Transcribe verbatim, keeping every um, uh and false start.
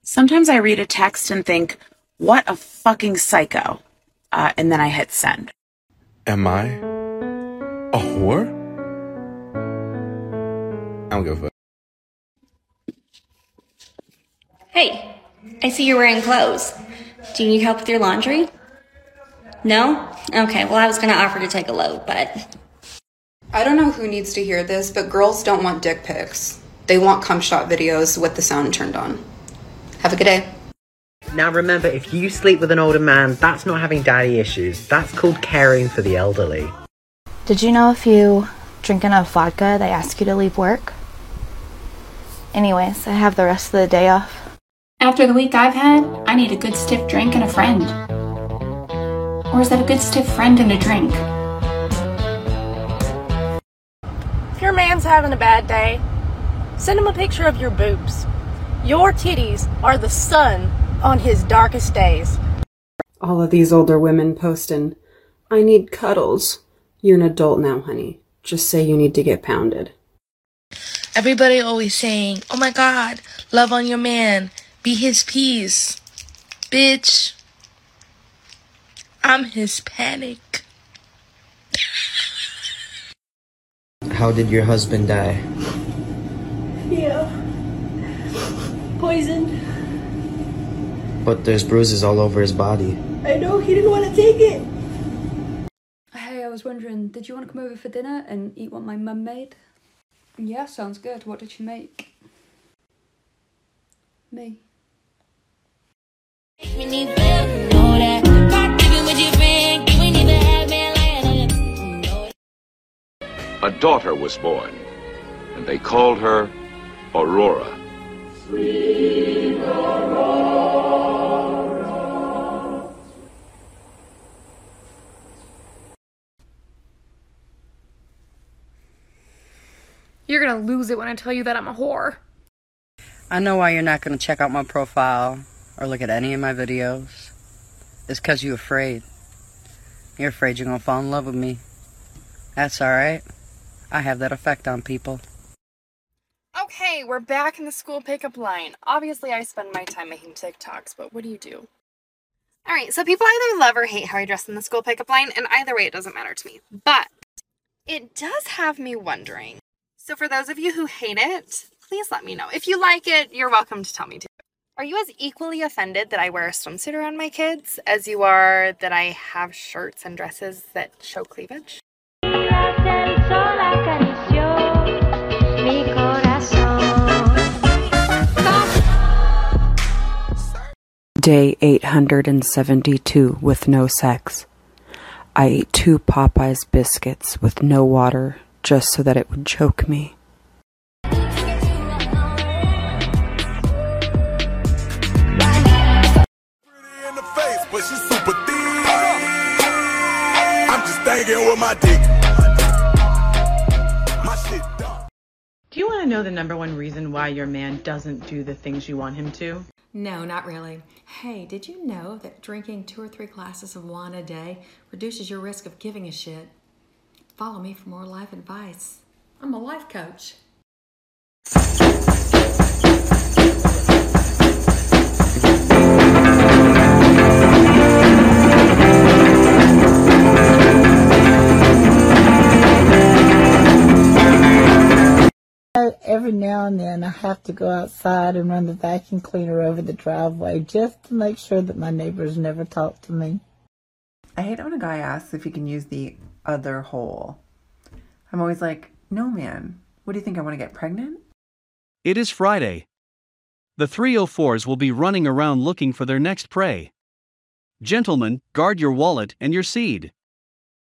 Sometimes I read a text and think, what a fucking psycho. Uh, and then I hit send. Am I a whore? I don't give a fuck. Hey, I see you're wearing clothes. Do you need help with your laundry? No? Okay, well, I was going to offer to take a load, but... I don't know who needs to hear this, but girls don't want dick pics. They want cum shot videos with the sound turned on. Have a good day. Now remember, if you sleep with an older man, that's not having daddy issues. That's called caring for the elderly. Did you know if you drink enough vodka, they ask you to leave work? Anyways, I have the rest of the day off. After the week I've had, I need a good stiff drink and a friend. Or is that a good stiff friend and a drink? If your man's having a bad day, send him a picture of your boobs. Your titties are the sun on his darkest days. All of these older women posting, I need cuddles. You're an adult now, honey. Just say you need to get pounded. Everybody always saying, oh my god, love on your man, be his peace. Bitch, I'm Hispanic. How did your husband die? Yeah. Poisoned. But there's bruises all over his body. I know, he didn't want to take it. Hey, I was wondering, did you want to come over for dinner and eat what my mum made? Yeah, sounds good. What did she make? Me. A daughter was born, and they called her Aurora. Sweet Aurora. You're gonna lose it when I tell you that I'm a whore. I know why you're not gonna check out my profile or look at any of my videos. It's because you're afraid. You're afraid you're gonna fall in love with me. That's alright. I have that effect on people. Okay, we're back in the school pickup line. Obviously, I spend my time making TikToks, but what do you do? Alright, so people either love or hate how I dress in the school pickup line, and either way, it doesn't matter to me. But it does have me wondering. So for those of you who hate it, please let me know. If you like it, you're welcome to tell me too. Are you as equally offended that I wear a swimsuit around my kids as you are that I have shirts and dresses that show cleavage? Day eight hundred seventy-two with no sex. I ate two Popeyes biscuits with no water just so that it would choke me. With my dick. My shit done. Do you want to know the number one reason why your man doesn't do the things you want him to? No, not really. Hey, did you know that drinking two or three glasses of wine a day reduces your risk of giving a shit? Follow me for more life advice. I'm a life coach. Every now and then I have to go outside and run the vacuum cleaner over the driveway just to make sure that my neighbors never talk to me. I hate it when a guy asks if he can use the other hole. I'm always like, no man, what do you think, I want to get pregnant? It is Friday. The three oh fours will be running around looking for their next prey. Gentlemen, guard your wallet and your seed.